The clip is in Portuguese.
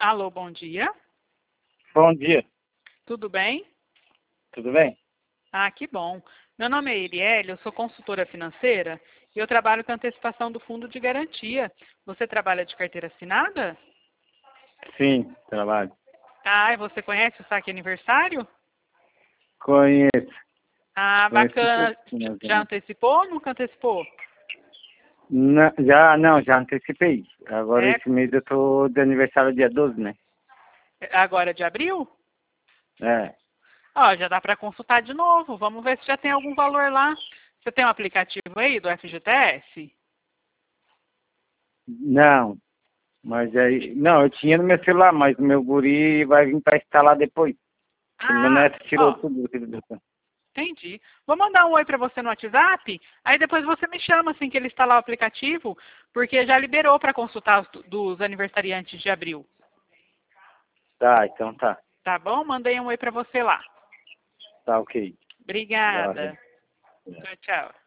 Alô, bom dia. Bom dia, Tudo bem? tudo bem? Ah, que bom. Meu nome é Erielle, eu sou consultora financeira e eu trabalho com antecipação do fundo de garantia. Você trabalha de carteira assinada? Sim, trabalho. Ah, e você conhece o saque aniversário? Conheço, Ah, conheço um bacana. pouquinho, mais ou Já menos. antecipou ou nunca antecipou? Já antecipei. Agora É esse mês eu tô de aniversário dia 12, né? agora de abril? É. Ó, já dá para consultar de novo. Vamos ver se já tem algum valor lá. Você tem um aplicativo aí do FGTS? Não, mas aí. Não, eu tinha no meu celular, mas o meu guri vai vir para instalar depois. O meu Ah, neto tirou ó, tudo. Tudo. entendi. Vou mandar um oi para você no WhatsApp, aí depois você me chama assim que ele instalar o aplicativo, porque já liberou para consultar dos aniversariantes de abril. Tá, então tá. Tá bom? Mandei um oi para você lá. Tá ok. Da hora. Obrigada. Tchau, tchau.